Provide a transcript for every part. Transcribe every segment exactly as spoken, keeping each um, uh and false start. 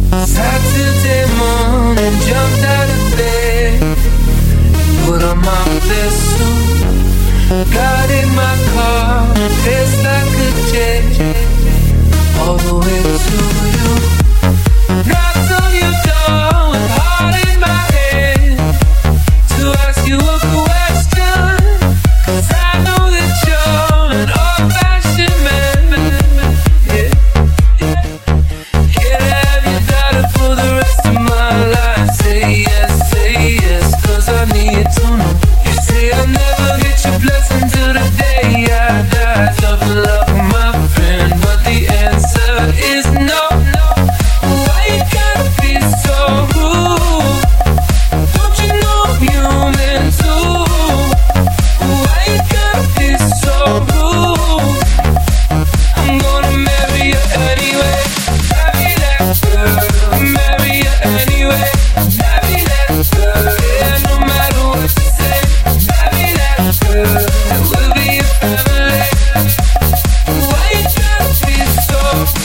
Saturday morning, jumped out of bed, put on my best suit, got in my car, paced like a jet, all the way to you. Knocked on your door with heart in my head to ask you a question, 'cause I know that you're an old-fashioned man. Yeah, yeah. Can't have your daughter for the rest of my life. Say yes, say yes, 'cause I need to know. You say I'll never get your blessing till the day I die. Tough love, my friend, but the answer is no, no. Why you gotta be so rude? Don't you know I'm human too? Why you gotta be so rude? I'm gonna marry you anyway. Marry that girl. Marry you anyway. Marry that girl. Yeah, no matter what you say. Marry that girl. And we'll be a family. Why you gotta be so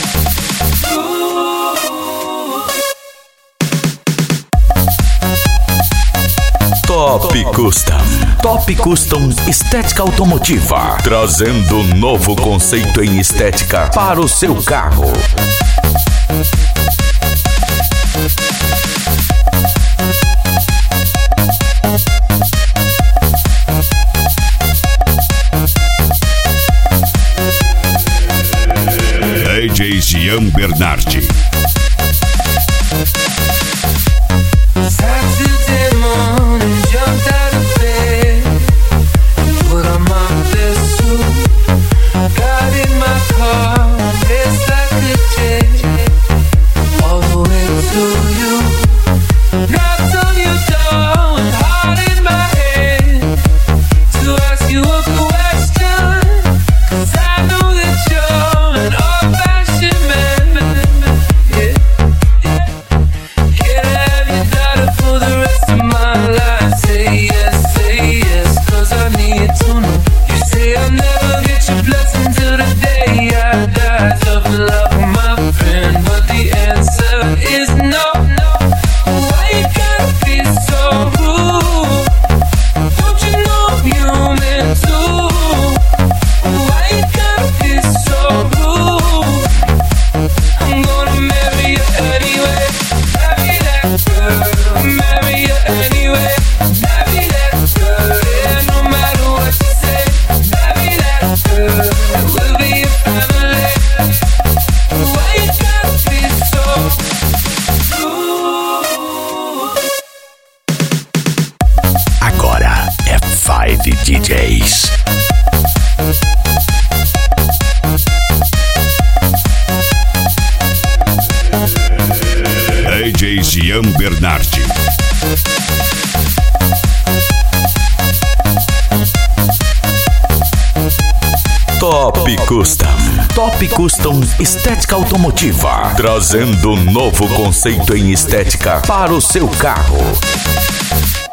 rude? Top Custom. Top Custom Estética Automotiva. Trazendo um novo conceito em estética para o seu carro. D J Gian Bernardi. Saturday morning, jumped out of bed, put on my best suit, got in my car, paced like a jet, all the way to you. Knocked on your door with heart in my head to ask you a question, 'cause I know that you're an old-fashioned man. Yeah, yeah. Can't have your daughter for the rest of my life. Say yes, say yes, 'cause I need to know. You say I'll never get your blessing till the day I die. Tough love, my friend, but the answer is no, no. Why you gotta be so rude? Don't you know I'm human too? Why you gotta be so rude? I'm gonna marry you anyway. Marry that girl. Marry you anyway. Marry that girl. Yeah, no matter what you say. Marry that girl. And we'll be a family. Why you gotta be so rude? Agora é Five D Js. D J Gian Bernardi. Top Custom. Top Custom Estética Automotiva. Trazendo um novo conceito em estética para o seu carro.